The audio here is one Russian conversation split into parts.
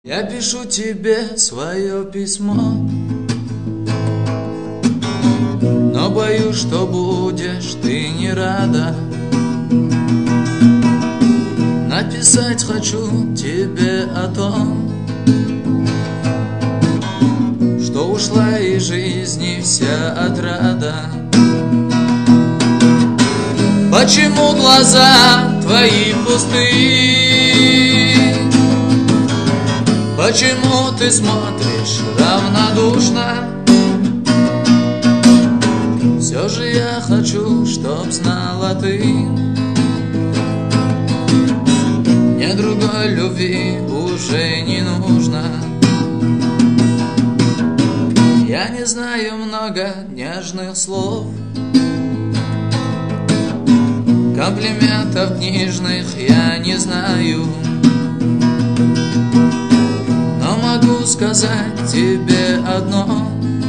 Я пишу тебе свое письмо, но боюсь, что будешь ты не рада. Написать хочу тебе о том, что ушла из жизни вся отрада. Почему глаза твои пусты? Почему ты смотришь равнодушно? Все же я хочу, чтоб знала ты, мне другой любви уже не нужно. Я не знаю много нежных слов, комплиментов книжных я не знаю, но могу сказать тебе одно: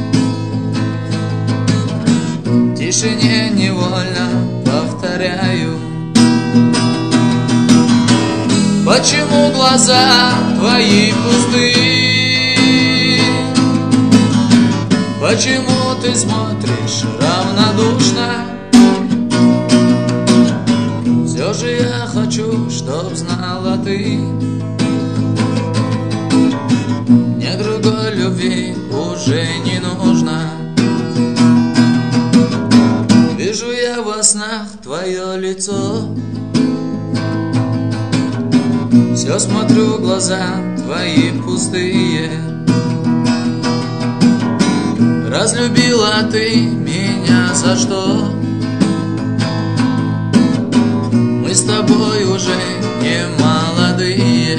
в тишине невольно повторяю. Почему глаза твои пусты? Почему ты смотришь равнодушно? Все же я хочу, чтоб знала ты, мне другой любви уже не нужно. Вижу я во снах твое лицо, все смотрю в глаза твои пустые. Разлюбила ты меня за что? Мы с тобой уже не молодые.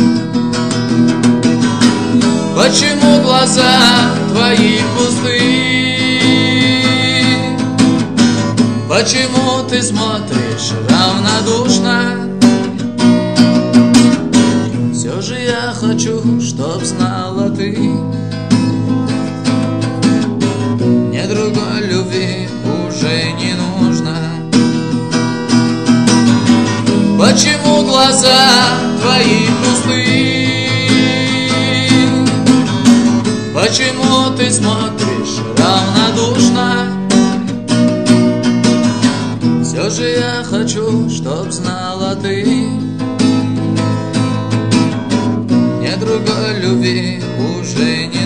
Почему глаза твои пусты? Почему ты смотришь равнодушно? Все же я хочу, чтоб знала ты, мне другой любви уже не нужно. Почему глаза твои пусты? Почему ты смотришь равнодушно? Все же я хочу, чтоб знала ты, мне другой любви уже не